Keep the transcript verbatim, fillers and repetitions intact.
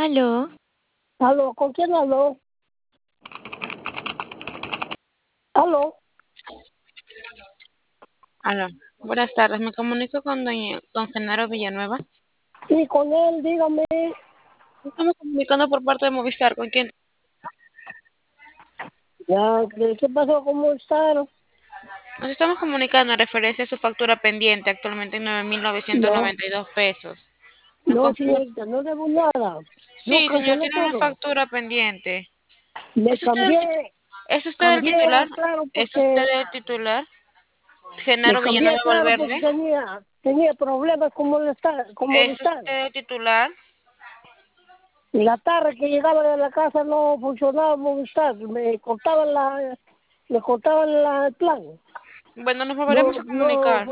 Aló. Aló, ¿con quién habló? Aló. Aló, buenas tardes. Me comunico con doña, con Genaro Villanueva. Sí, con él, dígame. Estamos comunicando por parte de Movistar. ¿Con quién? Ya, ¿qué qué pasó? ¿Cómo están? Nos estamos comunicando en referencia a su factura pendiente, actualmente en nueve mil novecientos No, noventa y dos pesos. Nos no, confirma- señorita, no debo nada. Yo Sí, señor, cancelé tiene una todo. factura pendiente. Me ¿Es usted el, tit- cambié, ¿Es usted el cambié, titular? claro, ¿Es usted porque el titular? me Genaro cambié, Villanueva claro, porque Valverde. tenía, tenía problemas con molestar, con ¿Es molestar. usted el titular? Y la tarde que llegaba de la casa no funcionaba Movistar, me cortaban la, me cortaban la, el plan. Bueno, nos volveremos No, a no comunicar.